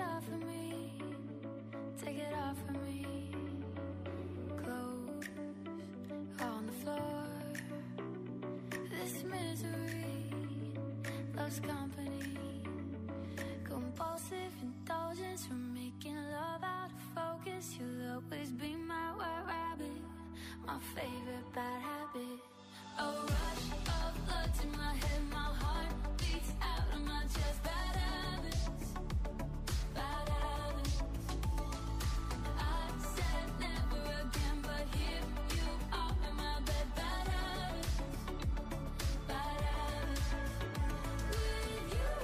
off of me, take it off of me. Clothes on the floor, this misery loves company. Compulsive indulgence from making love out of focus. You'll always be my white rabbit, my favorite bad habit. A rush of blood to my head, my heart beats out of my chest. Bad habits, bad habits. I said never again, but here you are in my bed. Bad habits, bad habits. With you,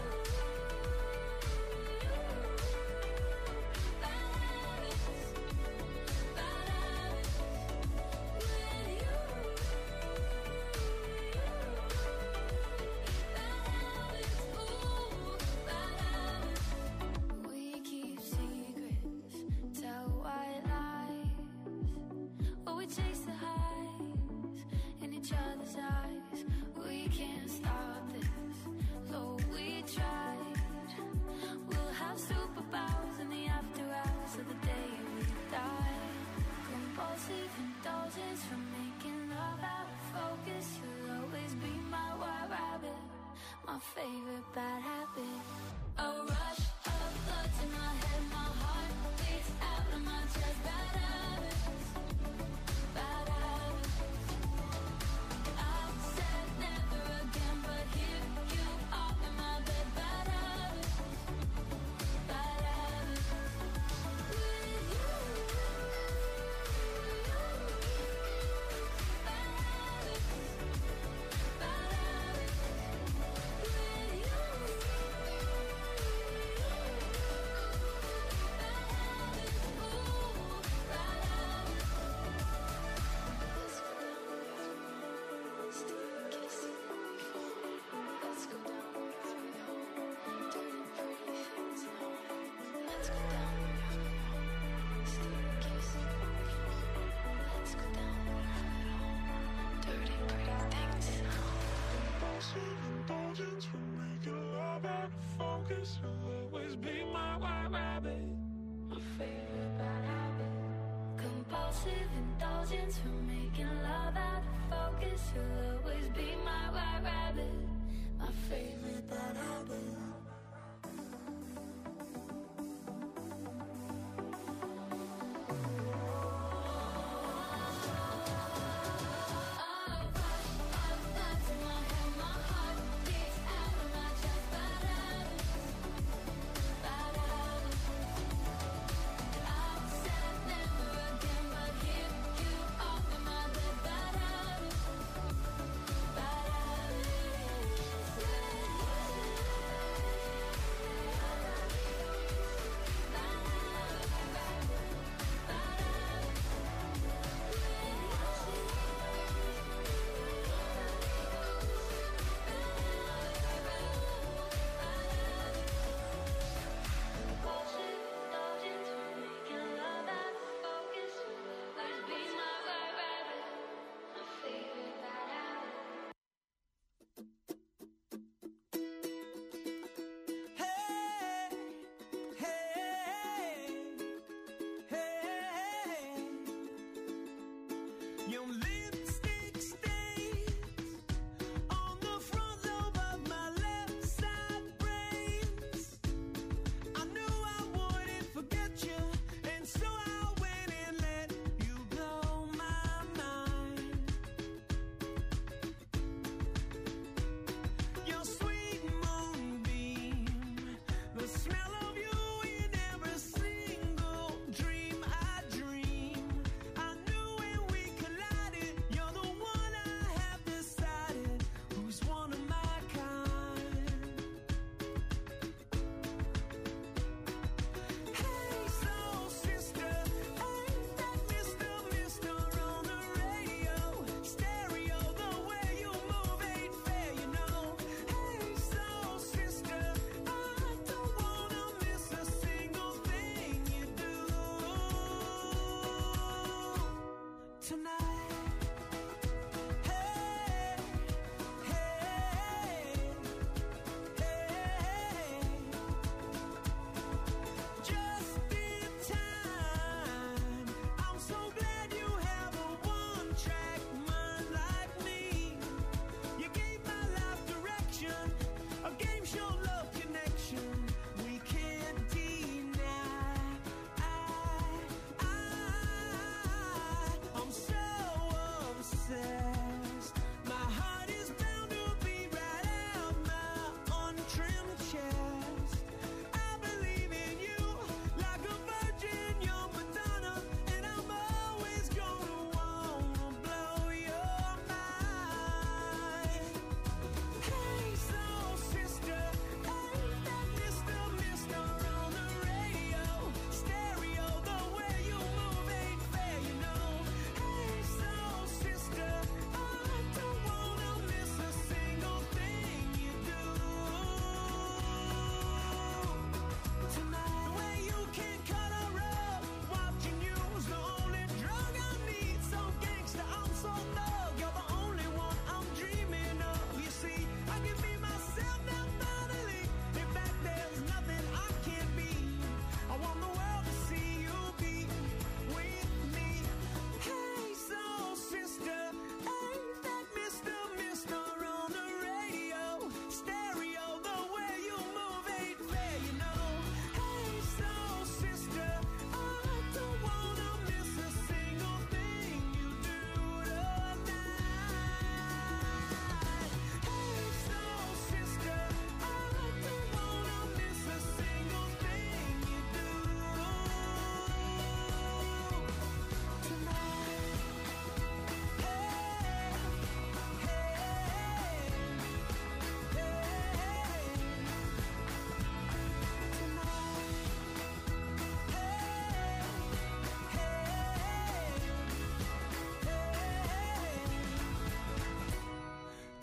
bad habits, bad habits. With you, bad habits, ooh, bad habits. We keep secrets, tell white lies. Oh, we chase the highs in each other's eyes. We can't stop this, though we tried. We'll have superpowers in the after hours of the day we die. Compulsive indulgence from making love out of focus. You'll always be my white rabbit, my favorite bad habit. A rush of blood to my head, my heart beats out of my chest. Bad habits, bad habits. I said never again, but here you are in my bed. Bad habits, bad habits. With you, bad habits, bad habits. With you, focus. You'll always be my white rabbit, my favorite bad habit. Compulsive indulgence from making love out of focus. You'll always be my white rabbit, my favorite bad habit.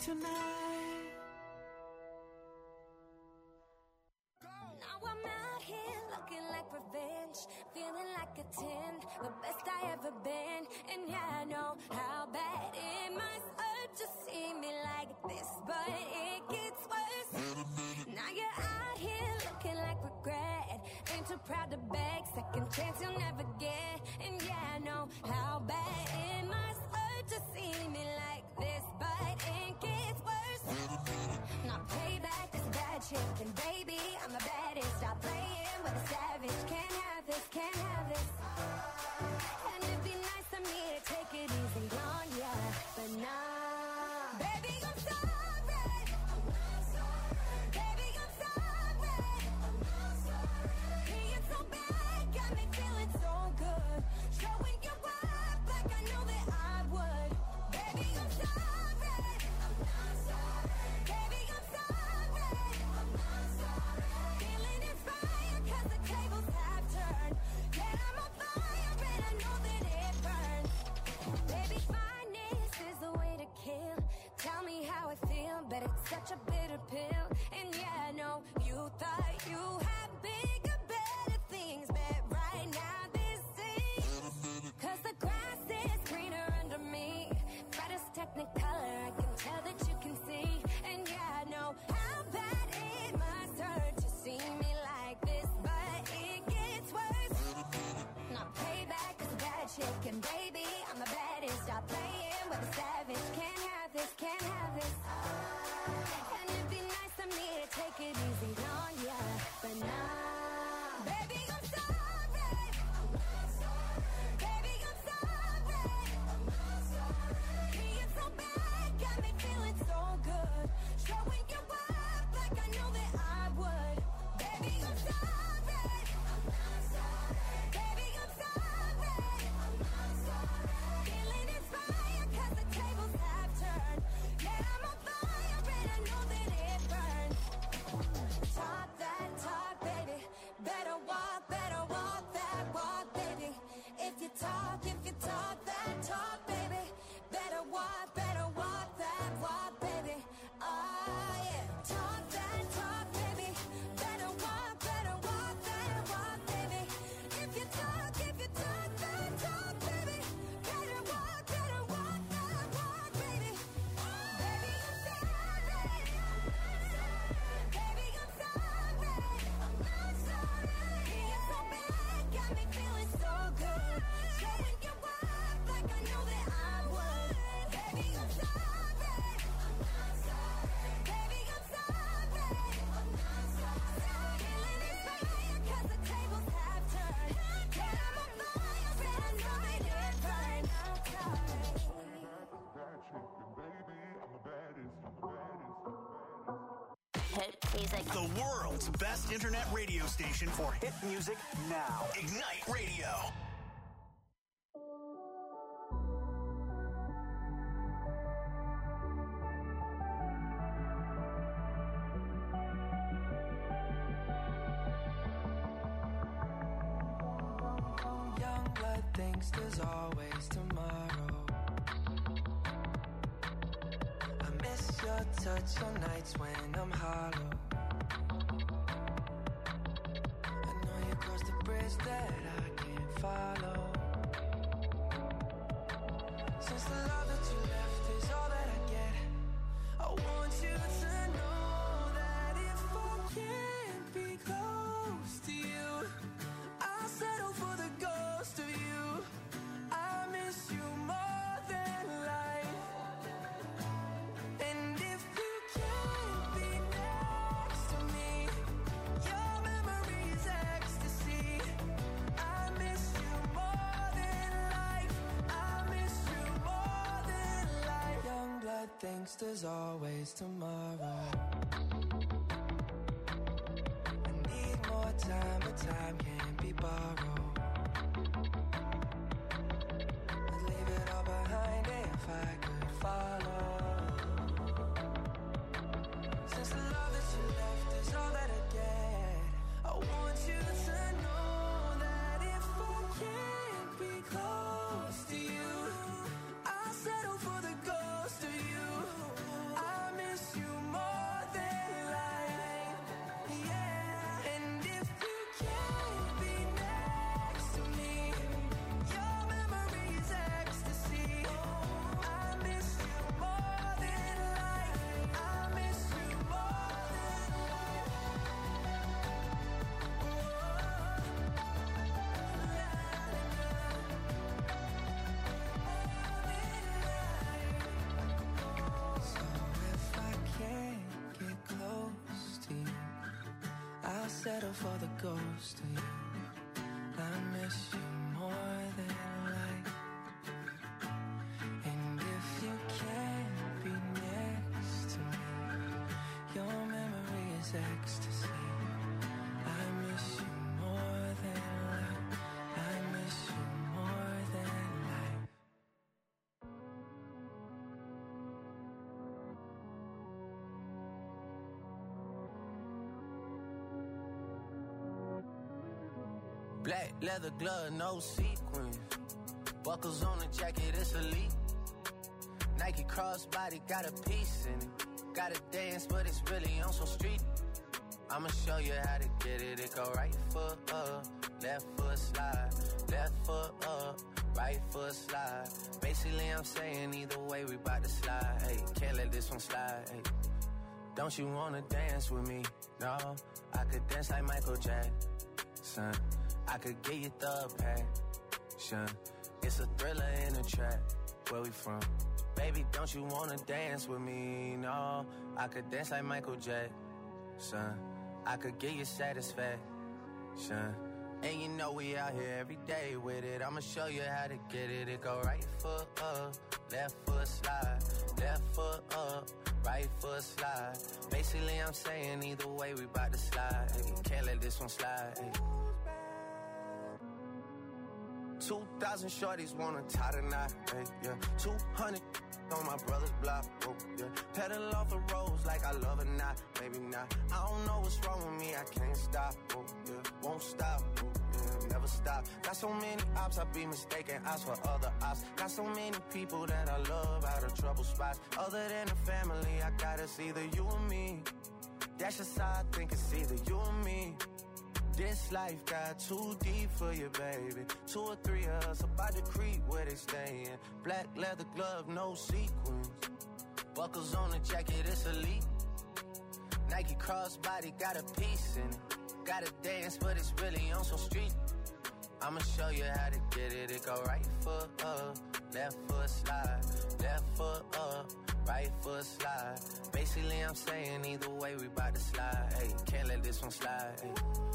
tonight. Now I'm out here looking like revenge, feeling like a 10, the best I ever been. And yeah, I know how bad it must hurt to see me like this, but it gets worse. Now you're out here looking like regret, ain't too proud to beg, second chance you'll never get. And yeah, I know how bad it must hurt to see me like this, but it gets worse. Now payback is bad shit, and baby, I'm the baddest. Stop playing with a savage. Can't have this, can't have this. And it'd be nice of me to take it easy on ya, but nah. Baby, I'm sorry. Baby, I'm sorry. Being so bad got me feeling so good. Showing you up like I know that I would. Baby, I'm sorry. Baby, I'm sorry. Feeling inspired 'cause the tables have turned. Yeah, I'm on fire and I know that it burns. Baby, fineness is the way to kill. Tell me how I feel, but it's such a bitter pill. And yeah, I know you thought you had bigger, better things, but right now this is 'cause the grass is greener under me. Brightest technicolor, I can tell that you can see. And yeah, I know how bad it must hurt to see me like this, but it gets worse. Now payback is a bad chick, and baby, I'm the baddest. Stop playing with a savage. Can't have this, can't have this. And it'd be nice of me to take it easy on ya, but nah. Baby, I'm sorry. Baby, I'm sorry. Being so bad got me feeling so good. Showing you up like I know that I would. Baby, I'm sorry. Baby, I'm sorry. Feeling inspired 'cause the tables have turned. Yeah, I'm on fire and I know that it burns. Talk that talk, baby. Better walk that walk, baby. If you talk that talk, baby. Better walk that walk, baby. Oh yeah. Talk that talk, baby. Better walk that walk, baby. If you talk that talk, baby. Better walk that walk, baby. Baby, I'm sorry. Baby, I'm sorry. Being so bad got me feeling so good. Showing you up like I know that I would. Baby, I'm sorry. Baby, I'm sorry. Feeling inspired 'cause the tables have turned. Yeah, I'm on fire and I know that it burns. I'm sorry. Hit music. The world's best internet radio station for hit music now. Ignite Radio. Young blood thinks there's always tomorrow. I miss your touch on nights when I'm hollow. I know you crossed the bridge that I can't follow. Since the love that you left is all that I get, I want you to know that if I can't be close to you, I'll settle for the ghost of you. I miss you more than life. And if you can't be next to me, your memory is ecstasy. I miss you more than life. I miss you more than life. Young blood thinks there's always tomorrow. I need more time, but time can't be borrowed. I'd leave it all behind if I could follow. Since the love that you left is all that I get, I want you to know that if I can't be close to you, I'll settle for the ghost of you. I settle for the ghost of you. I miss you more than life. And if you can't be next to me, your memory is ecstasy. I miss you more than life. I miss you more than life. Black leather glove, no sequins. Buckles on the jacket, it's elite. Nike crossbody, got a piece in it. Gotta dance, but it's really on some street. I'ma show you how to get it. It go right foot up, left foot slide. Left foot up, right foot slide. Basically, I'm saying either way, we bout to slide. Hey, can't let this one slide. Hey, don't you wanna dance with me? No, I could dance like Michael Jackson. I could get you the passion. It's a thriller in a trap. Where we from? Baby, don't you wanna dance with me? No, I could dance like Michael Jackson. I could get you satisfaction. And you know we out here every day with it. I'ma show you how to get it. It go right foot up, left foot slide. Left foot up, right foot slide. Basically, I'm saying either way, we bout to slide. Hey, can't let this one slide. Hey. 2,000 shorties wanna tie the knot, hey, yeah. 200 on my brother's block, oh, yeah. Pedal off the roads like I love it, not, maybe not. I don't know what's wrong with me, I can't stop, oh, yeah. Won't stop, oh, yeah, never stop. Got so many ops, I be mistaken ops for other ops. Got so many people that I love out of trouble spots. Other than the family, I got it's either you or me. That's just how I think it's either you or me. This life got too deep for you, baby. 2 or 3 of us about to creep where they stayin'. Black leather glove, no sequins. Buckles on the jacket, it's elite. Nike crossbody, got a piece in it. Gotta dance, but it's really on some street. I'ma show you how to get it. It go right foot up, left foot slide. Left foot up, right foot slide. Basically, I'm saying either way, we bout to slide. Hey, can't let this one slide. Hey.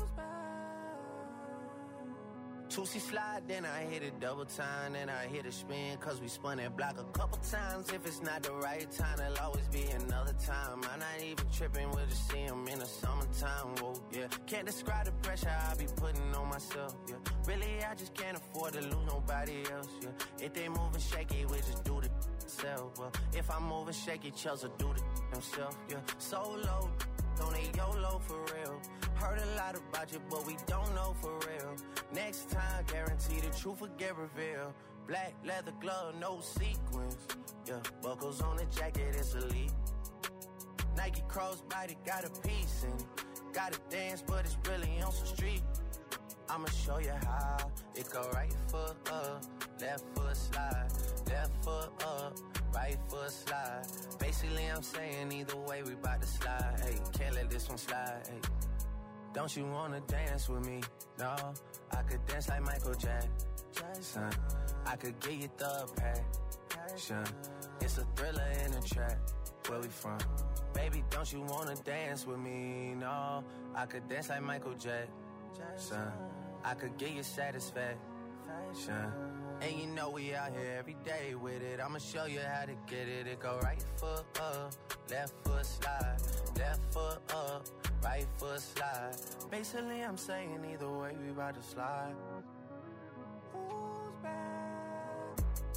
2C slide, then I hit it double time, then I hit a spin, cause we spun that block a couple times. If it's not the right time, there'll always be another time. I'm not even tripping, we'll just see him in the summertime, whoa, yeah. Can't describe the pressure I be putting on myself, yeah. Really, I just can't afford to lose nobody else, yeah. If they moving shaky, we just do the self, well. If I'm moving shaky, Chelsea do the himself, yeah. Solo, don't they YOLO for real. Heard a lot about you, but we don't know for real. Next time, guarantee the truth will get revealed. Black leather glove, no sequins. Yeah, buckles on the jacket, it's elite. Nike crossbody, got a piece in it. Gotta dance, but it's really on some street. I'ma show you how. It go right foot up, left foot slide. Left foot up, right foot slide. Basically, I'm saying either way, we bout to slide. Hey, can't let this one slide. Hey. Don't you wanna dance with me? No, I could dance like Michael Jackson. I could get you the passion. It's a thriller in a trap. Where we from? Baby, don't you wanna dance with me? No, I could dance like Michael Jackson. I could get you satisfaction. And you know we out here every day with it. I'ma show you how to get it. It go right foot up, left foot slide. Left foot up, right foot slide. Basically, I'm saying either way, we about to slide. Who's back?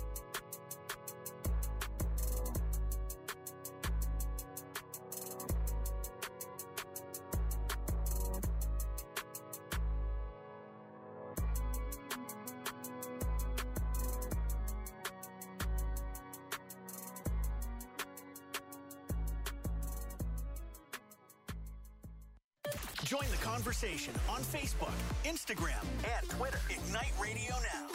Join the conversation on Facebook, Instagram, and Twitter. Ignite Radio Now.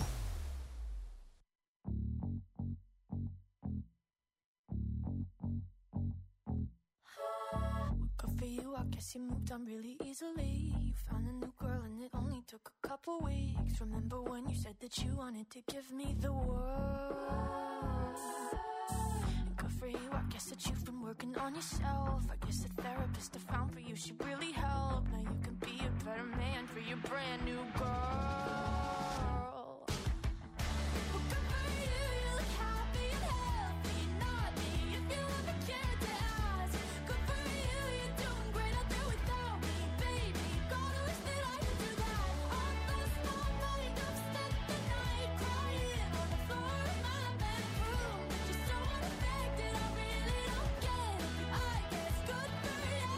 Good for you, I guess you moved on really easily. You found a new girl and it only took a couple weeks. Remember when you said that you wanted to give me the world? Good for you. I guess that you've been working on yourself. I guess the therapist I found for you should really help. Now you can be a better man for your brand new girl. Well, good for you, you look happy and healthy. Not me, if you ever cared to ask. Good for you, you're doing great out there without me, baby. Gotta wish that I could do that. I lost my mind, I've spent the night crying on the floor of my bedroom. But you're so unaffected, I really don't get it. I guess good for you.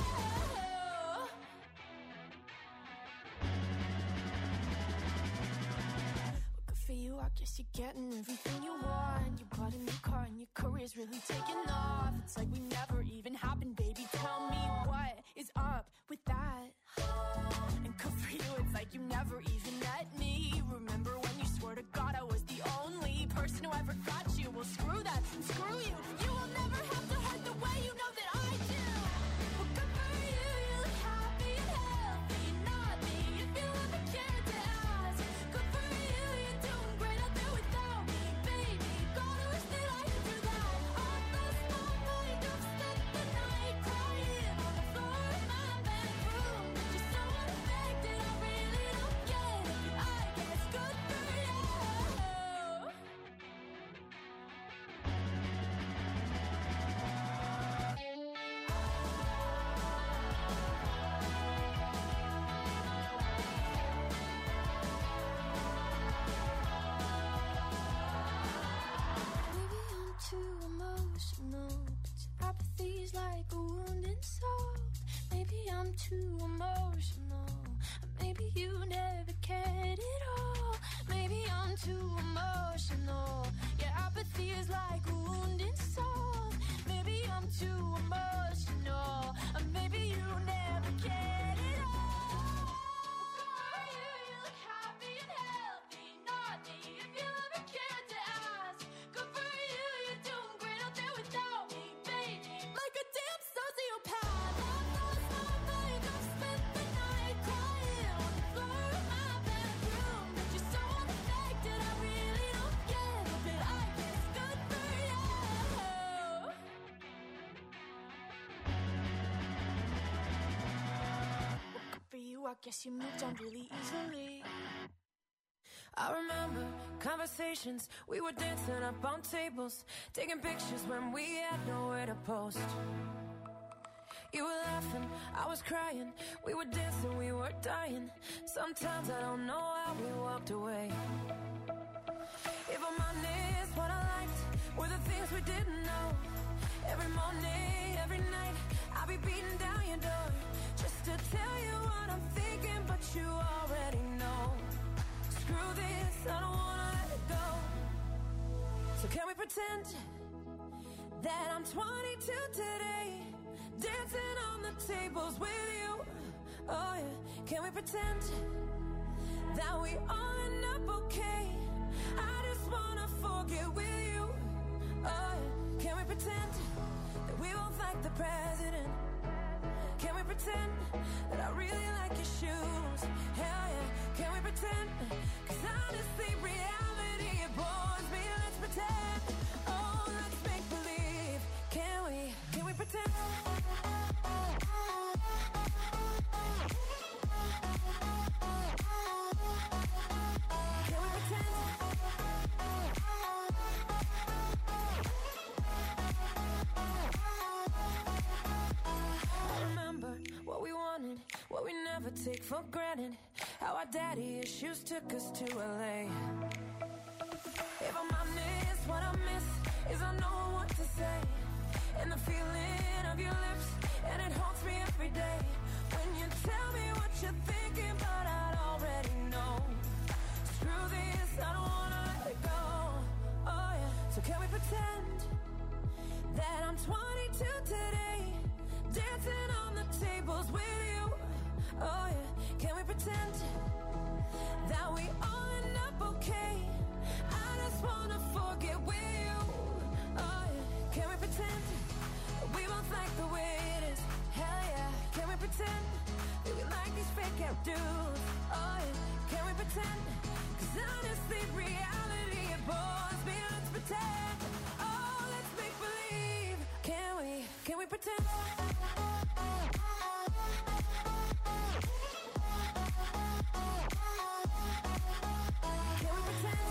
Good for you, I guess you're getting everything you want. You bought a new car and your career's really taking off. It's like we never even happened, baby. Tell me what is up with that? And good for you, it's like you never even met me. Remember when you swore to God I was the only person who ever got you? Well, screw that and screw you. You will never have to hurt the way you know that I do. Well, good for you, you look happy and healthy. Not me, if you ever cared to ask. Good for you, you're doing great out there without me, baby. Gotta wish that I could do that. I lost my mind, I've spent the night crying on the floor of my bedroom. But you're so unaffected, I really don't get it. I guess good for you. Maybe I'm too emotional, but your apathy's like a wounded soul. Maybe I'm too emotional, maybe you never cared at all. Maybe I'm too emotional, your apathy is like a wounded soul. Maybe I'm too emotional, maybe you never cared at all. For you, you look happy and healthy. Not me, if you ever cared to ask. Good for you, you're doing great out there without me, baby. Like a damn sociopath. I've lost my mind, I've spent the night crying on the floor of my bedroom. But you're so unaffected, I really don't get it. But I guess good for you. Well, good for you, I guess you moved on really easily. I remember conversations, we were dancing up on tables, taking pictures when we had nowhere to post. You were laughing, I was crying, we were dancing, we were dying. Sometimes I don't know how we walked away. If I'm honest, what I liked were the things we didn't know. Every morning, every night, I'll be beating down your door just to tell you what I'm thinking, but you already know. Screw this, I don't wanna let it go. So can we pretend that I'm 22 today, dancing on the tables with you? Oh yeah, can we pretend that we all end up okay? I just wanna forget with you. Oh yeah, can we pretend that we both like the president? Can we pretend that I really like your shoes? Hell yeah, can we pretend? 'Cause honestly, reality, it bores me. Let's pretend. Oh, let's make believe. Can we pretend? Can we pretend? I remember what we wanted, what we never take for granted. How our daddy issues took us to LA. If I'm honest, what I miss is I know what to say, and the feeling of your lips, and it haunts me every day. When you tell me what you're thinking, but I'd already know. Screw this, I don't wanna let it go. Oh yeah, so can we pretend that I'm 22 today, dancing on the tables with you? Oh yeah, can we pretend that we all end up okay? I just wanna forget with you. Oh yeah, can we pretend that we both like the way it is? Hell yeah, can we pretend that we like these fake out dudes? Oh yeah, can we pretend? 'Cause honestly, reality, it bores me. Let's pretend. Oh, let's make believe. pretend? Can we pretend?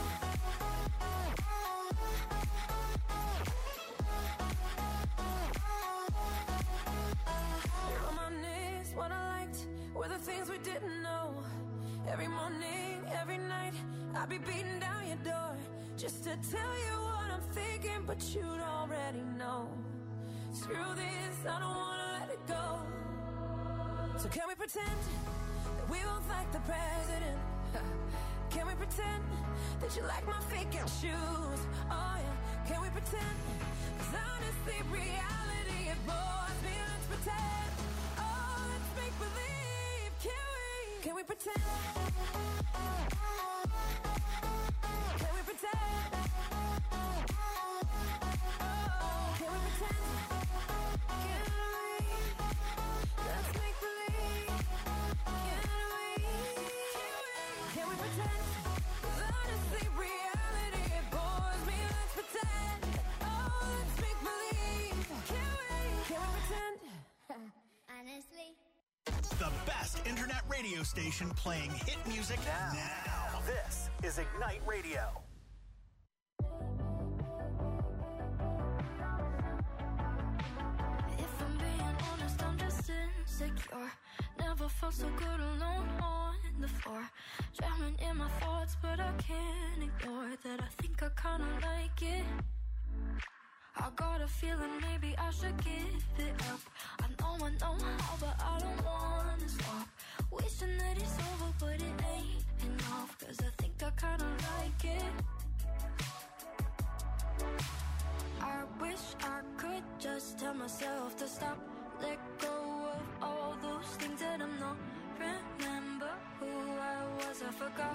Reminisce what I liked were the things we didn't know. Every morning, every night, I'd be beating down your door just to tell you what I'm thinking, but you'd already know. Screw this, I don't wanna let it go. So can we pretend that we both like the president? Can we pretend that you like my fake shoes? Oh yeah, can we pretend? 'Cause honestly, reality it bores me. Let's pretend. Oh, let's make believe. Can we pretend? Can we pretend? Oh, can we pretend? Can we? Let's make believe. Can we pretend? 'Cause honestly, reality it bores me. Let's pretend. Oh, let's make believe. Can we pretend? Honestly. The best internet radio station playing hit music now. This is Ignite Radio. If I'm being honest, I'm just insecure. Never felt so good alone on the floor. Drowning in my thoughts, but I can't ignore that. I think I kinda like it. I got a feeling maybe I should give it up. I know how, but I don't wanna stop. Wishing that it's over, but it ain't enough. 'Cause I think I kinda like it. I wish I could just tell myself to stop. Let go of all those things that I'm not. Remember who I was, I forgot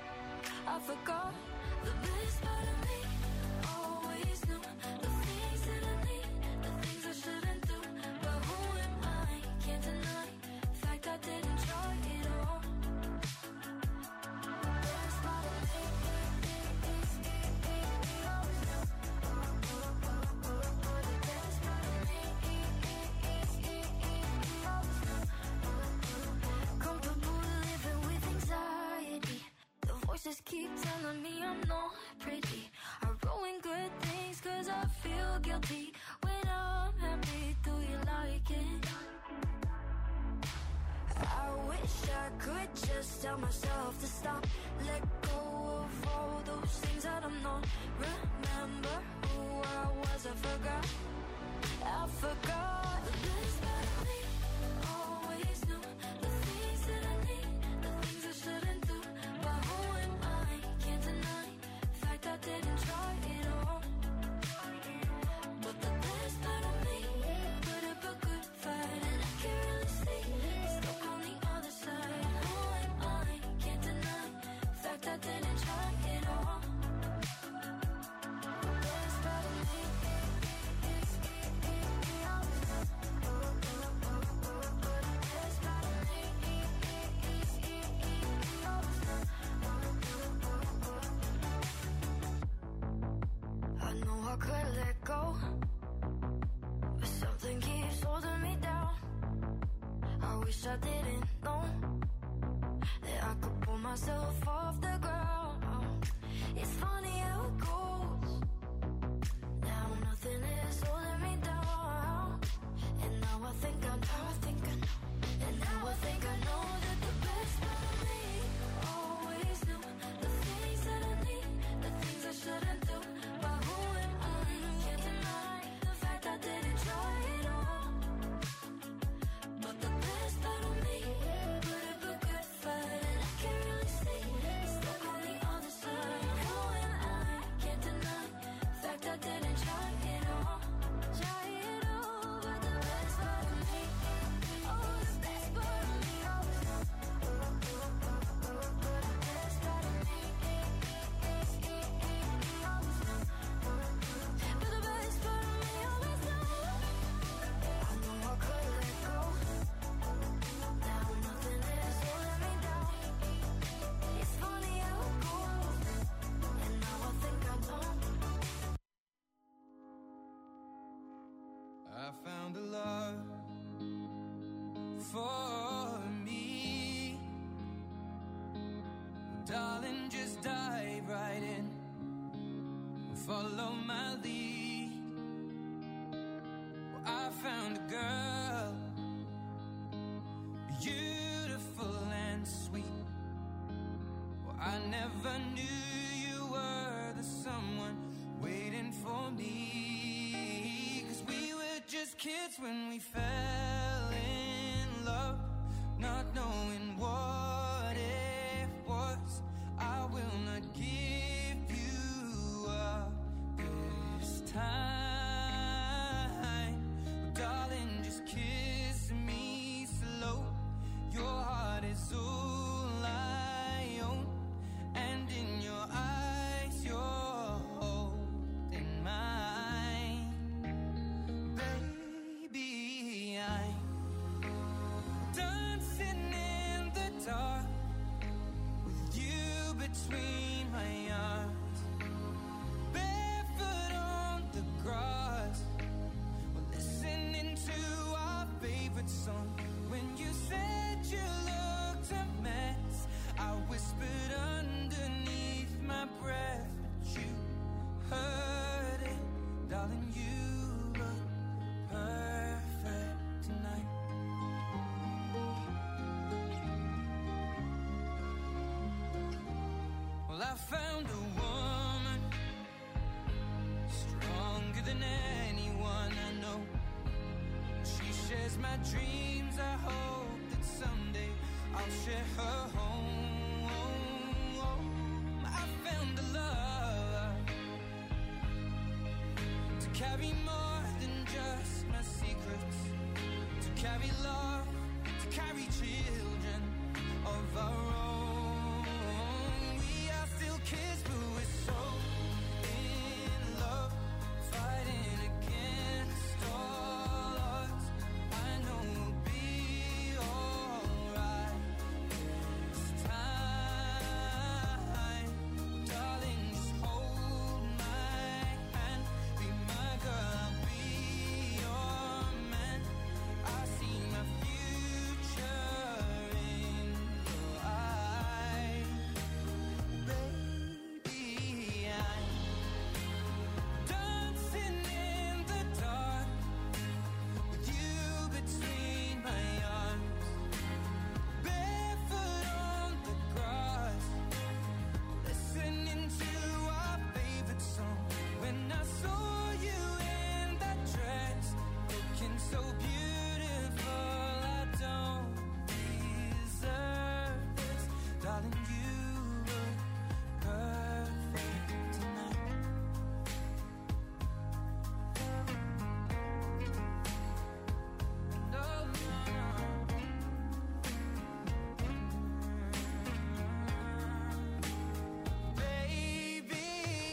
the best part of me. Always knew the things that I need, the things I shouldn't do. But who am I? Can't deny the fact I didn't try it all. The best part of me is always knew. The best part of me always knew. Comfortable living with anxiety. The voices keep telling me I'm not pretty. I ruin good things 'cause I feel guilty. When I'm happy, do you like it? I wish I could just tell myself to stop. Let go of all those things that I'm not. Remember who I was, I forgot. The best part of me. Always knew the things that I need, the things I shouldn't do. But who am I? Can't deny the fact I didn't try it all. But the best part of me put up a good fight, and I can't really see it's stuck on the other side. Who am I? Can't deny the fact I didn't try it all. The best part of me is I know I could let go, but something keeps holding me down. I wish I didn't know that I could pull myself off the ground. It's funny how it goes. Now nothing is holding me down. And now I think I know. And now I think I know that the best part of me always knew the things that I need, the things I shouldn't do. But who am I? Can't deny the fact I didn't try it all. But the best part of me put up a good fight, and I can't really see it's stuck on the other side. Who am I? Can't deny I found a love for me. Darling, just dive right in, follow my lead. Well, I found a girl, beautiful and sweet. Well, I never knew you were the someone waiting for me. 'Cause we were just kids when we fell in love, not knowing what it was. I will not give you up this time. Darling, just kiss me slow. Your heart is all I own, and in your eyes you're holding mine. Baby, I'm dancing in the dark with you between my arms, barefoot on the grass. We're listening to our favorite song. When you said you looked a mess, I whispered underneath my breath, but you heard it. Darling, you look perfect tonight. Well, I found a woman stronger than anyone I know. She shares my dreams. I hope that someday I'll share her home. I found a love to carry more than just my secrets, to carry love, to carry children of our own. We are still kids, but we're so in love, fighting against all odds. I know we'll be alright this time. Darling, just hold my hand, be my girl, I'll be your man. I see my future in your eyes. Baby, I'm dancing in the dark with you between my arms, barefoot on the grass, listening to our favorite song. When I saw you in that dress, looking so beautiful, I don't deserve this. Darling, you look perfect tonight. No, no, no. Baby,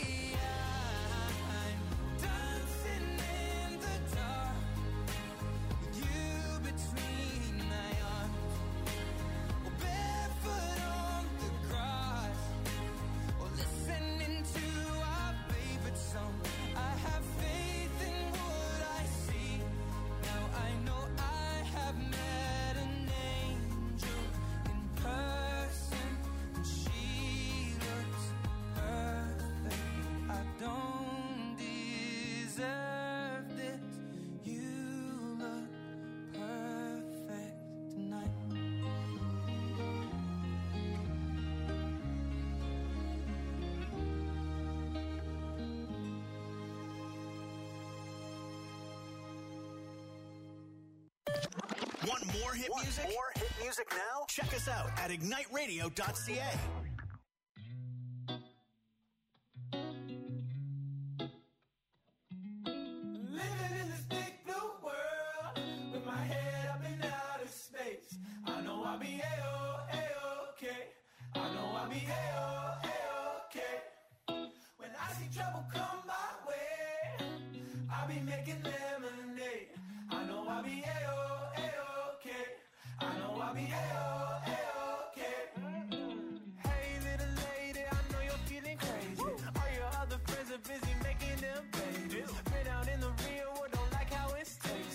I'm dancing in the dark with you between my arms, or barefoot on the grass, or listening to our favorite song. I have faith in what I see. Now I know I have met an angel in person, and she looks perfect. I don't deserve this. You look perfect tonight. Want more hit music? More hit music now? Check us out at igniteradio.ca. Living in this big blue world with my head up in outer space. I know I'll be A-okay. I know I'll be A-okay. When I see trouble come my way, I'll be making lemonade. I know I'll be A-okay. I know I'll be A-okay. Hey little lady, I know you're feeling crazy. All your other friends are busy making them babies. Been out in the real world, don't like how it's tasting.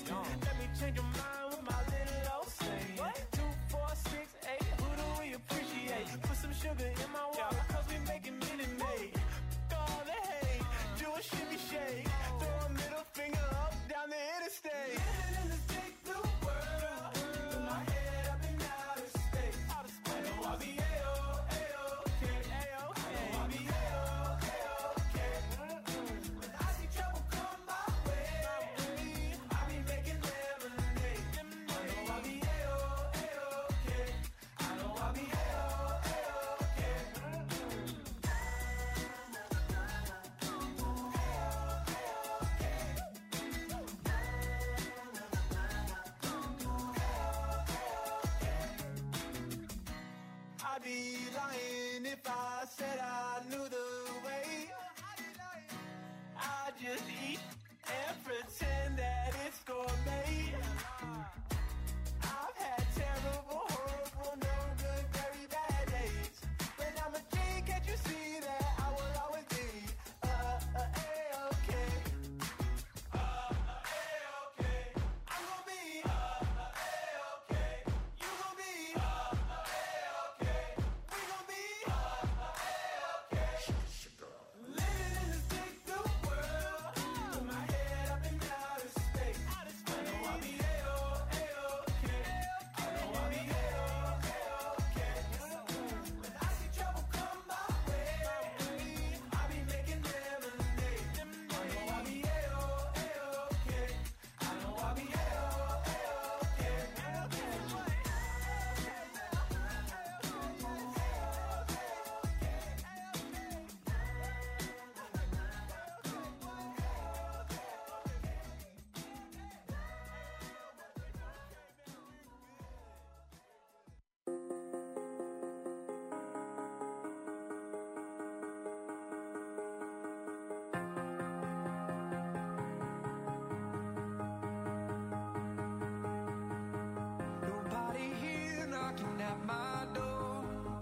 at my door.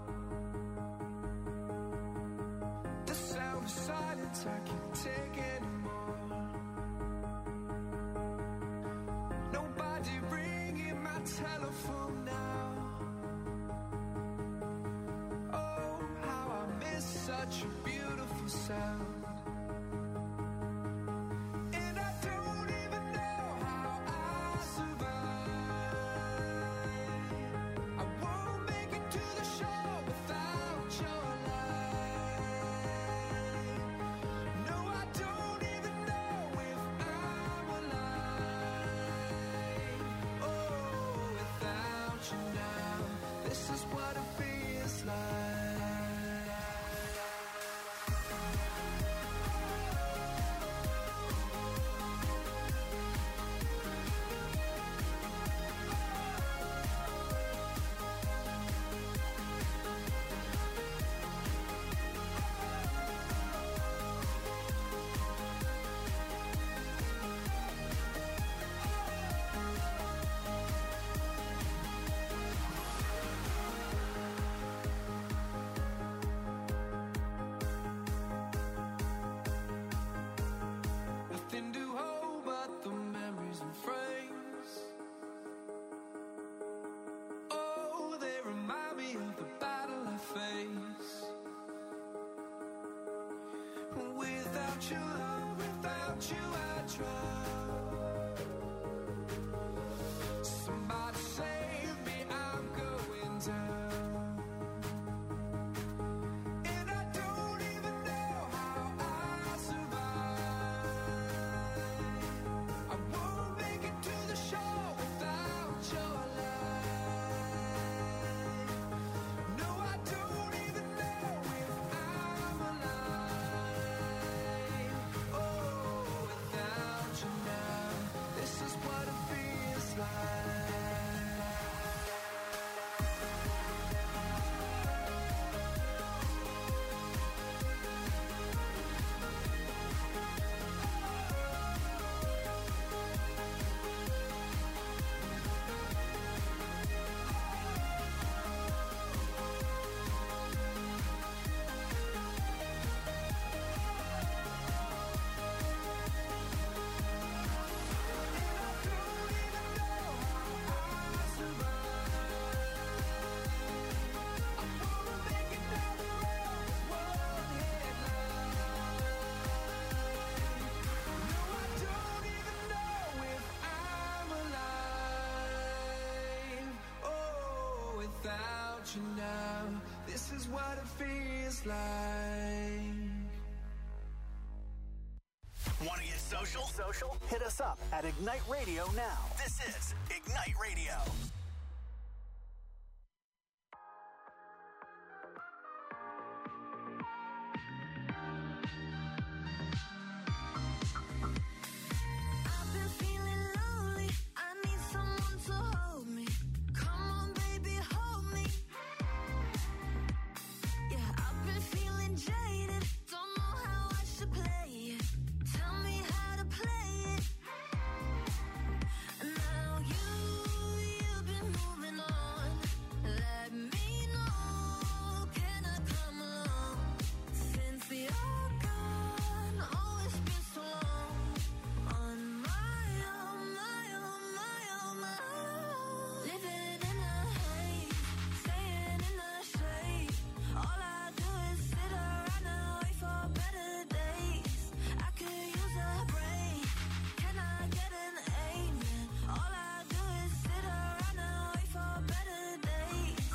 The sound of silence I can't take anymore. Nobody ringing my telephone now. Oh, how I miss such a beautiful sound. And I don't even know how I survive. I won't make it to the show without your light. No, I don't even know if I'm alive. Oh, without you now, this is what it feels like. Nothing to hold but the memories and frames. Oh, they remind me of the battle I face. Without your love, without you I drown. Somebody save me, I'm going down. And I don't even know how I survive. I won't make it to the show without your light. No, I don't even know if I'm alive. Oh, without you now, this is what it feels like. Without you now, this is what it feels like. Want to get social? Hit us up at Ignite Radio now. This is Ignite Radio. I've been feeling lonely. I need someone to hold me. Come on, baby, hold me. Yeah, I've been feeling jaded. Don't know how I should play it. Tell me how to play it. Now you've been moving on. Let me know. Can I come along? Since you're gone, oh, it's been so long. On my own, my own, my own, my own. Living in a haze, staying in the shade. All I do is sit around and wait for better days. I could use a break. Can I get an amen? All I do is sit around and wait for better days.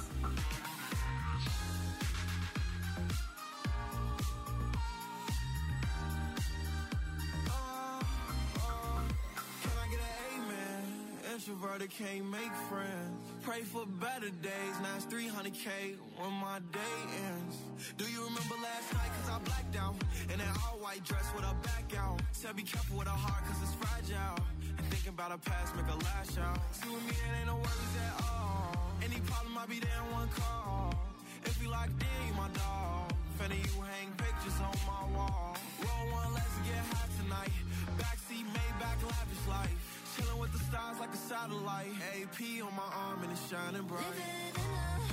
Can I get an amen? Introverted can't make friends. Pray for better days. Now it's 300K when my day ends. Do you remember last night? Cause I blacked out. In that all white dress with a back out. Said be careful with her heart cause it's fragile. And thinking about her past make her lash out. See with me it ain't no worries at all. Any problem I be there in one call. If you locked in, you my dog. Fanny, you hang pictures on my wall. Roll one, let's get high tonight. Backseat, Maybach, lavish life. Chilling with the stars like a satellite. AP on my arm and it's shining bright. Living in a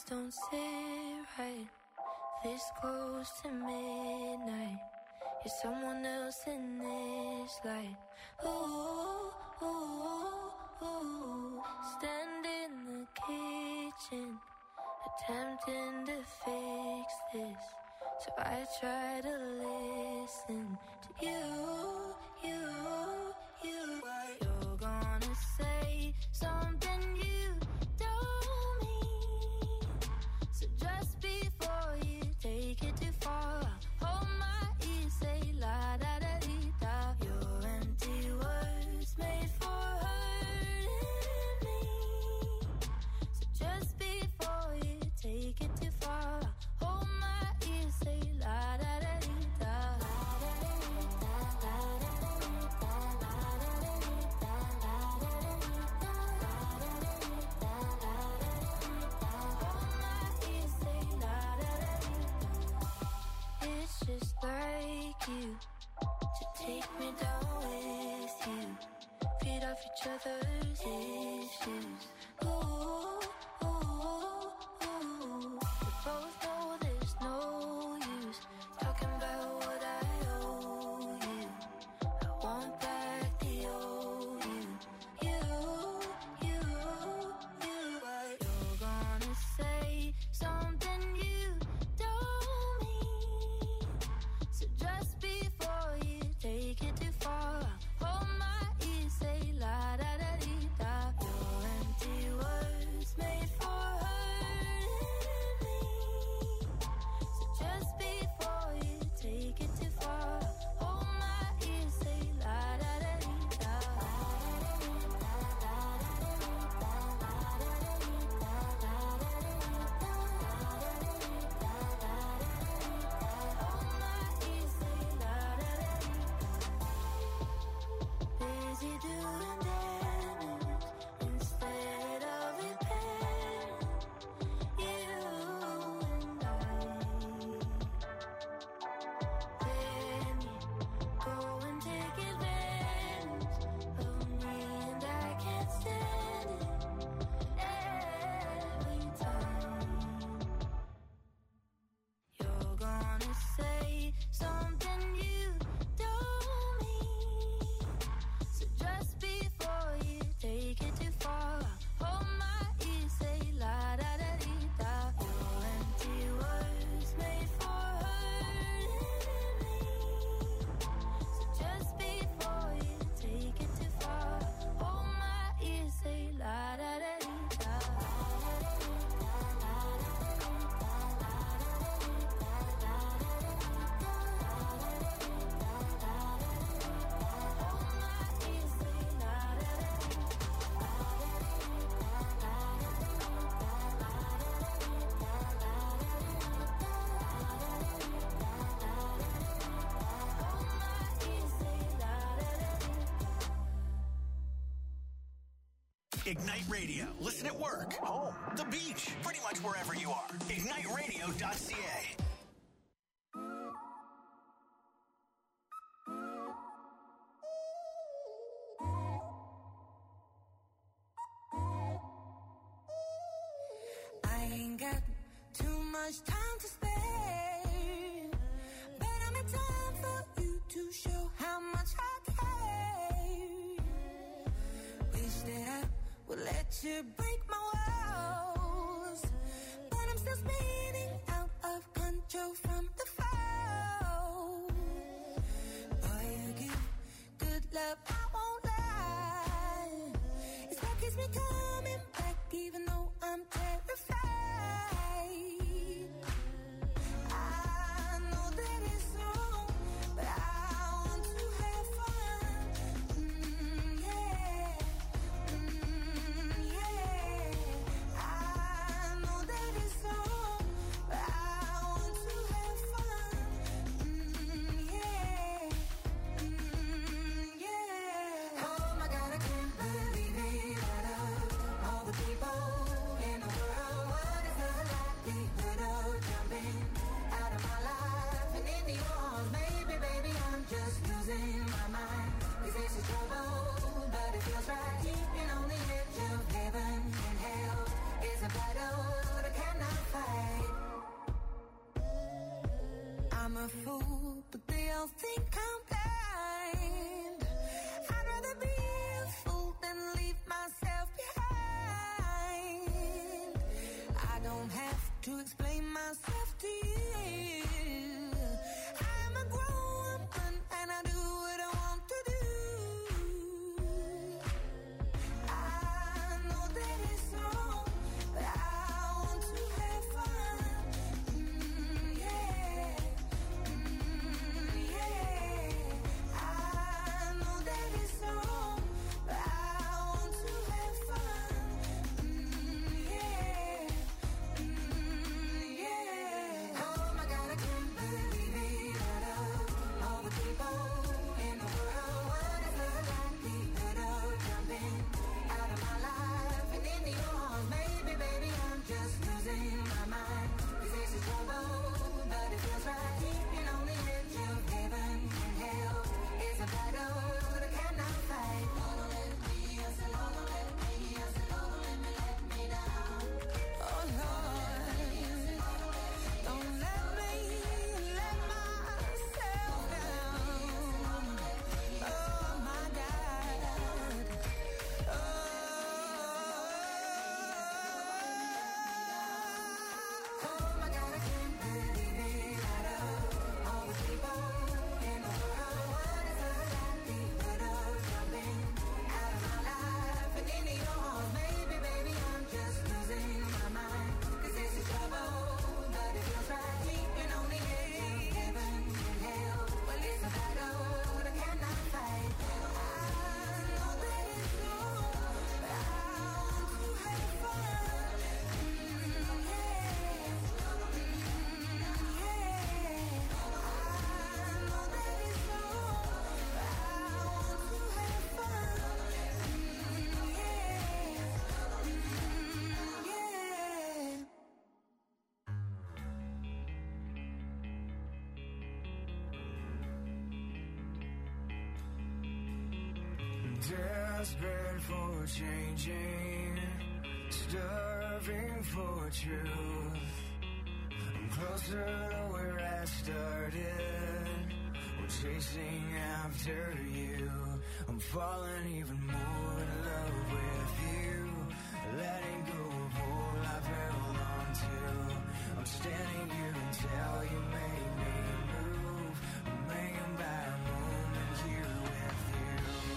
things don't sit right. This close to midnight. You're someone else in this light. Ooh, ooh, ooh. Stand in the kitchen, attempting to fix this. So I try to listen to you. You're gonna say something you don't mean. So just before you take it too far, hold my ear, say la da da dee da. Your empty words made for hurting me. So just before you take it too far, hold my ear, say la da da dee da. It's just like you to take me down with you, feed off each other's issues. Ooh, ooh, ooh. We both know there's no use talking about what I owe you. I want back the old you. You're gonna say something you don't mean. So just before you take it too far, hold my ear, say la da da dee da. Your empty words made for hurting me. So just before you take it too far, hold my ear, say la da da dee da. Busy doing damage instead of repairing. You and I. Then you go and take advantage of me, and I can't stand it every time. You're gonna say something you don't mean. So just before you take it too far, hold my ear, say la da da dee da. Your empty words made for hurting me. So just before you take it too far, hold my ear, say la da da dee da. Ignite Radio. Listen at work, home, the beach, pretty much wherever you are. IgniteRadio.ca. I ain't got too much time to spare, but I'm in time for you to show how much I care. Wish that I would let you break my walls, but I'm still spinning out of control from the fall. Boy, you give good love, I won't lie. It's what keeps me coming back, even though I'm terrified. I know that it's wrong, but I want to have fun. Yeah. I know that it's wrong, but I want to have fun. Yeah. Oh my God, I can't believe it. Out of all the people in the world, what is the likelihood of jumping out of my life and into yours? Maybe, baby, I'm just losing my mind. 'Cause this is trouble, but it feels right. And on the edge of heaven and hell is a battle that I cannot a fool, but they all think I'm blind. I'd rather be a fool than leave myself behind. I don't have to explain myself to you. I'm a grown woman and I do what I want to do. I know that it's wrong, but I want to have fun. Yeah. I know that it's wrong, but I want to have fun. Yeah. Oh my God, I can't believe it. Out of all the people in the world, what if I got the better jumping out of my life and into your arms? Maybe, baby, I'm just losing my mind. 'Cause this is trouble, but it feels right. Keeping on the edge of heaven and hell is a battle that I cannot fight. Don't let me, I said, don't let me, I said, don't let me down. Oh Lord, don't let me let myself down. Oh my God. Oh my God, I can't believe it. Out of all the people in the world, what if I got the better jumping out of my life and into your arms? Maybe, baby, I'm just losing my mind. 'Cause this is trouble, but it feels right. Keeping on the edge of heaven and hell. Well, it's a battle that I cannot fight. I know that it's wrong, but I want to have fun. Desperate for changing, starving for truth. I'm closer to where I started. I'm chasing after you. I'm falling even more in love with you. Letting go of all I've held on to. I'm standing here until you make me move. I'm hanging by a moment here with you.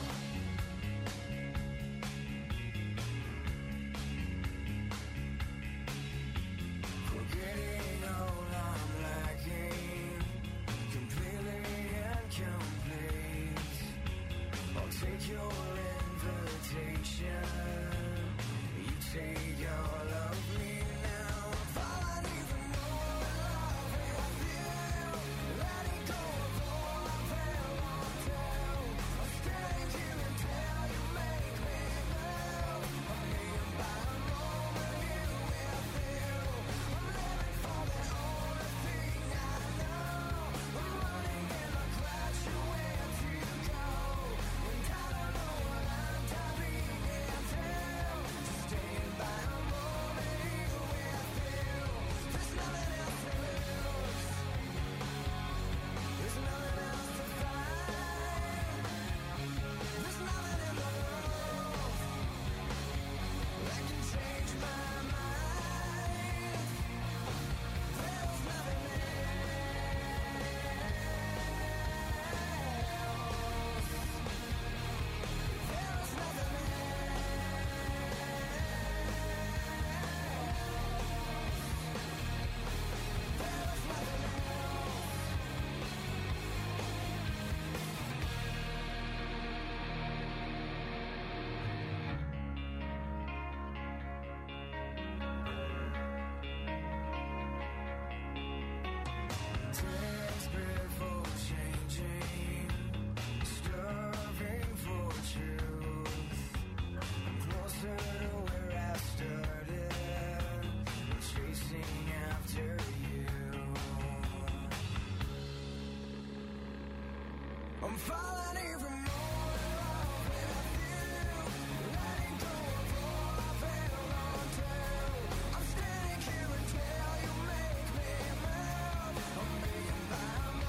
Forgetting all I'm lacking, completely incomplete. I'll take your invitation. You take all of me now. I'm falling even more in love with you. Letting go of all I've held on to. I'm standing here until you make me move. I'm hanging by a moment here with you. I'm living for the only thing I know. I'm running in my crash, where to go? And I don't know what I'm tapping into. Staying by a moment here with you. There's nothing else to lose. There's nothing else to find. There's nothing in the world that can change my mind. There's nothing else. There's nothing Desperate for changing, starving for truth. I'm closer to where I started, chasing after you. I'm falling even more in love with you. Letting go of all I've held on to. I'm standing here until you make me move. I'm being by a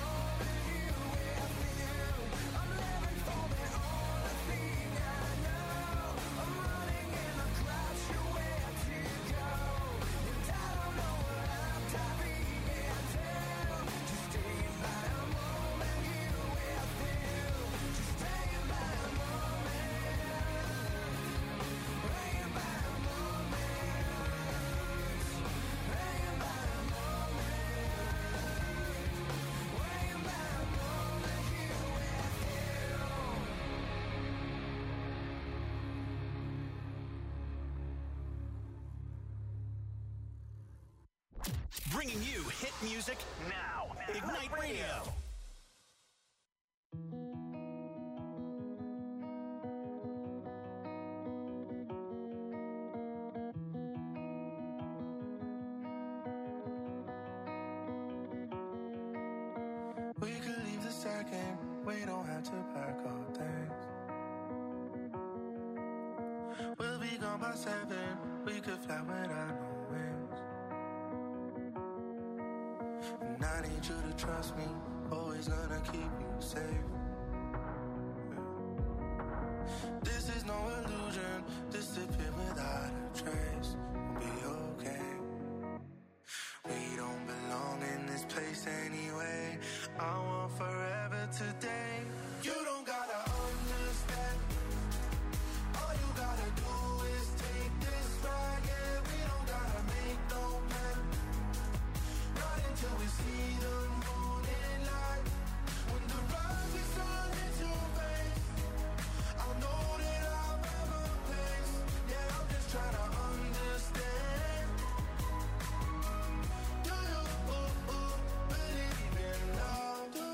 Bringing you hit music now. Ignite Radio. We could leave the second, we don't have to pack our things. We'll be gone by 7, we could fly without no wings. And I need you to trust me, always gonna keep you safe. This is no illusion, disappear without a trace. We'll be okay. We don't belong in this place anyway. I want forever today. You don't gotta understand. All you gotta do is take this ride. Yeah, we don't gotta make no plan. Not until we see the morning light. When the rising sun hits your face, I'll know that I'll have a place. Yeah, I'm just trying to understand. Do you believe in love? Do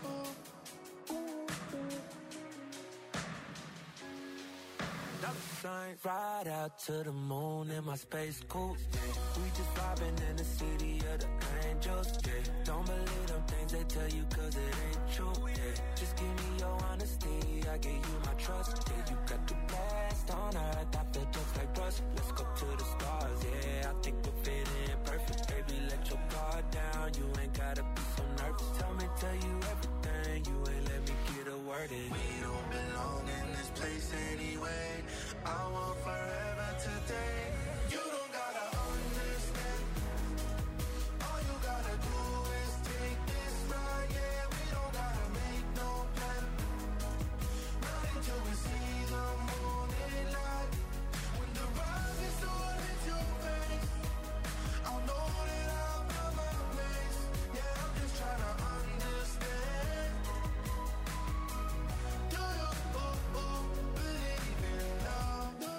Ride out to the moon in my space coupe. We just vibing in the city of the angels. Yeah. Don't believe them things they tell you cause it ain't true. Yeah. Just give me your honesty, I give you my trust. Yeah, you got the best on earth, I feel just like rust. Let's go to the stars, yeah, I think we'll fit in perfect. Baby, let your guard down, you ain't gotta be so nervous. Tell you everything, you ain't let me get a word in. We don't belong in this place anyway. I want forever today. You don't gotta understand. All you gotta do is take this ride. Yeah, we don't gotta make no plan. Not until we see the morning light. When the rising sun hits your face, I'll know that I'll have my place. Yeah, I'm just trying to understand. Do you believe in love? Do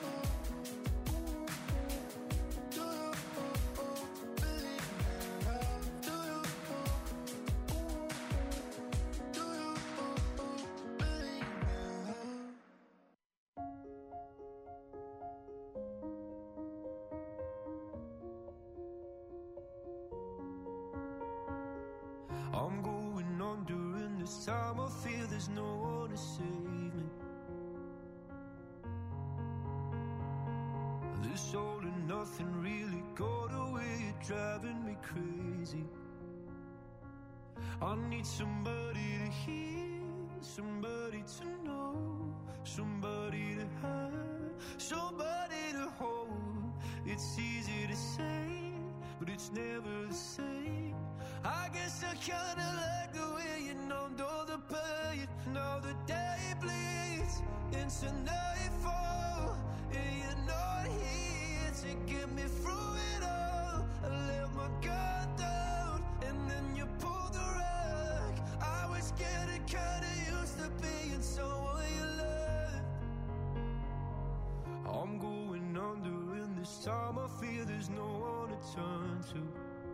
you believe in love? Do you believe in love? I'm going on during this time. I feel there's no one to save me. This all and nothing really got away. You're driving me crazy. I need somebody to hear, somebody to know, somebody to have, somebody to hold. It's easy to say, but it's never the same. I guess I kinda like the way you numbed all the pain. Now the day bleeds into nightfall, and you're not here to get me through it all. I let my guard down, and then you pulled the rug. I was getting kinda used to being someone you loved. I'm going under, and this time I feel there's no one to turn to.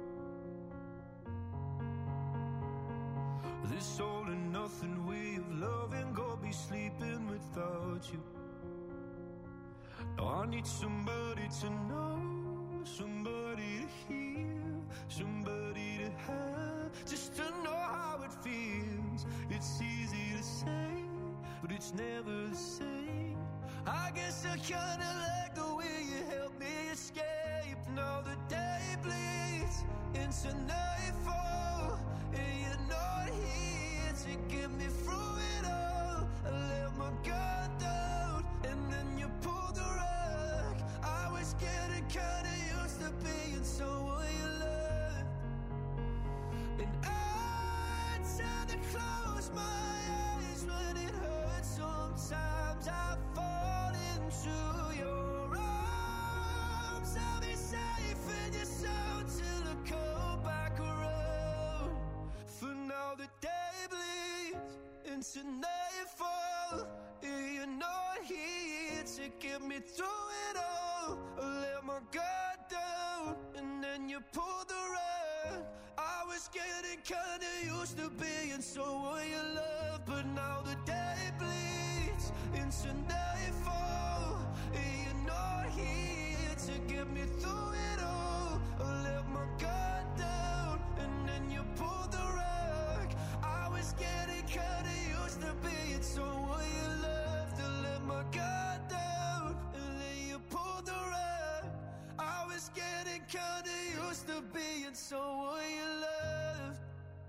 This all and nothing way of loving, go be sleeping without you. Now I need somebody to know, somebody to hear, somebody to have, just to know how it feels. It's easy to say, but it's never the same. I guess I kinda like the way you help me escape. Now the day bleeds into nightfall, and you're not here to get me through it all. I let my guard down, and then you pulled the rug. I was getting kinda used to being someone you loved. And I tend to close my eyes when it hurts. Sometimes I fall into your arms. I'll be safe in your soul till I come back around. For now the day bleeds into nightfall, and you're not here to get me through it all. I let my guard down, and then you pulled the rug. wreck. I was getting kinda used to being someone you love, but now the day bleeds into nightfall, and you're not here to get me through it all. I let my guard down, and then you pulled the rug. I was getting kinda used to being someone you loved, to let my guard down, and then you pulled the rug. I was getting kinda used to being someone you loved.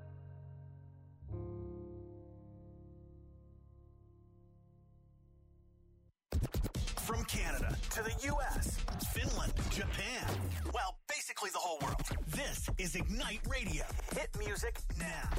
From Canada to the U.S., Finland, Japan, well, basically the whole world. This is Ignite Radio. Hit music now.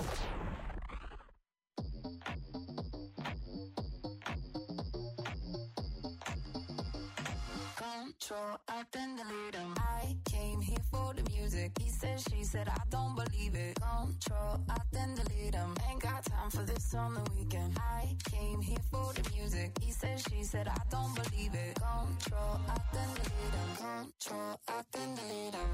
Control, I then delete him. I came here for the music. He said, she said, I don't believe it. Control, I then delete him. Ain't got time for this on the weekend. I came here for the music. He said, she said, I don't believe it. Control, I then delete him. Control, I then delete him.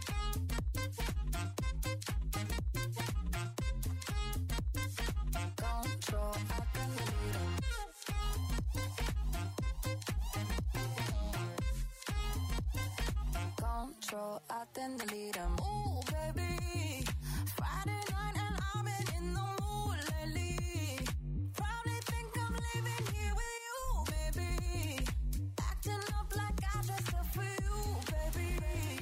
Control, I then delete him. Control, I then delete him. Ooh, baby, Friday night and I've been in the mood lately. Probably think I'm living here with you, baby. Acting up like I dressed up for you, baby.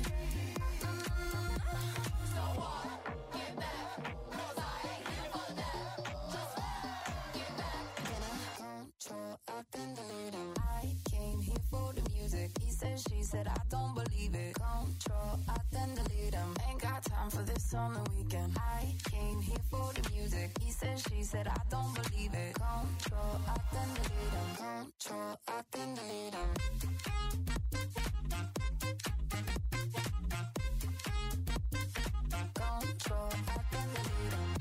So what? Get back, 'cause I ain't here for that. Just get back. Control, I then delete him. I came here for the music. He said, she said, I don't believe it. Control, I then delete him. Ain't got time for this on the weekend. I came here for the music. He said, she said, I don't believe it. Control, I then delete him. Control, I then delete him. Control, I then delete him.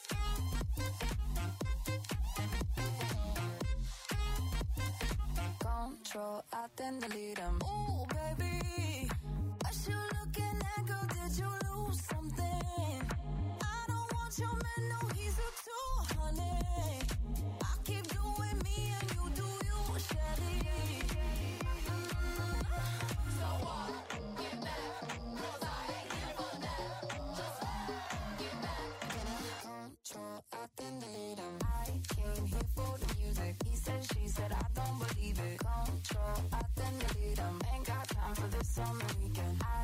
Control, I then delete him. Ooh, baby, what you looking at, girl? Did you lose something? I don't want your man, no, he's a 200. I keep doing me and you do you, Shelly. So what? Get back, 'cause I ain't here for that. Just get back. Control, I then delete him. I came here for the music. He said, she said, I don't believe it. Control, I then delete him. Ain't got time for this on the weekend. I